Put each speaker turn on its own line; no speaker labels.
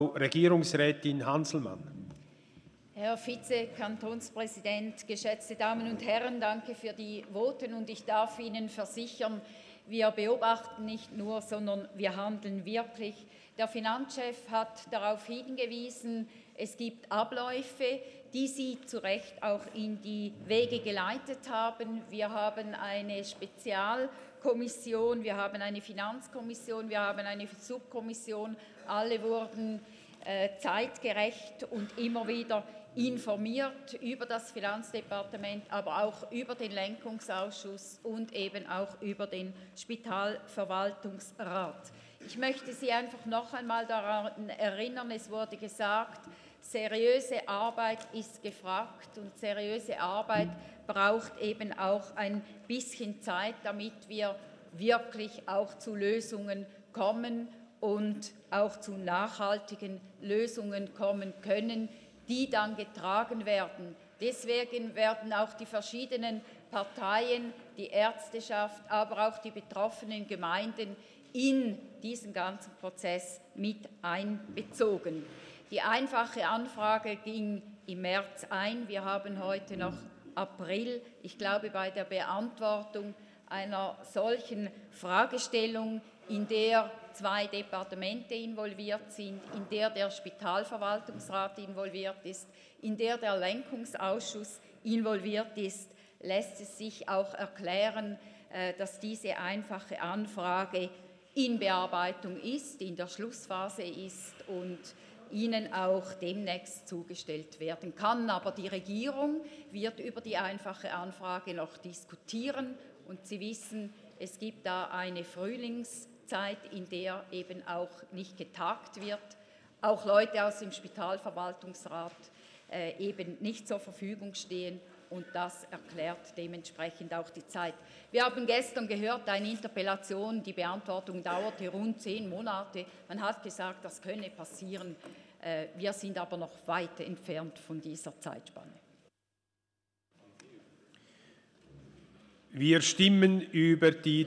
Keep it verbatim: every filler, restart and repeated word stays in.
Regierungsrätin Hanselmann.
Herr Vize-Kantonspräsident, geschätzte Damen und Herren, danke für die Voten und ich darf Ihnen versichern, wir beobachten nicht nur, sondern wir handeln wirklich. Der Finanzchef hat darauf hingewiesen, es gibt Abläufe, die Sie zu Recht auch in die Wege geleitet haben. Wir haben eine Spezialkommission, wir haben eine Finanzkommission, wir haben eine Subkommission. Alle wurden äh, zeitgerecht und immer wieder informiert über das Finanzdepartement, aber auch über den Lenkungsausschuss und eben auch über den Spitalverwaltungsrat. Ich möchte Sie einfach noch einmal daran erinnern, es wurde gesagt, seriöse Arbeit ist gefragt und seriöse Arbeit braucht eben auch ein bisschen Zeit, damit wir wirklich auch zu Lösungen kommen und auch zu nachhaltigen Lösungen kommen können, die dann getragen werden. Deswegen werden auch die verschiedenen Parteien, die Ärzteschaft, aber auch die betroffenen Gemeinden in diesen ganzen Prozess mit einbezogen. Die einfache Anfrage ging im März ein. Wir haben heute noch April. Ich glaube, bei der Beantwortung einer solchen Fragestellung, in der zwei Departemente involviert sind, in der der Spitalverwaltungsrat involviert ist, in der der Lenkungsausschuss involviert ist, lässt es sich auch erklären, dass diese einfache Anfrage in Bearbeitung ist, in der Schlussphase ist und Ihnen auch demnächst zugestellt werden kann. Aber die Regierung wird über die einfache Anfrage noch diskutieren und Sie wissen, es gibt da eine Frühlingszeit, in der eben auch nicht getagt wird, auch Leute aus dem Spitalverwaltungsrat äh, eben nicht zur Verfügung stehen. Und das erklärt dementsprechend auch die Zeit. Wir haben gestern gehört, eine Interpellation, die Beantwortung dauerte rund zehn Monate. Man hat gesagt, das könne passieren. Wir sind aber noch weit entfernt von dieser Zeitspanne.
Wir stimmen über die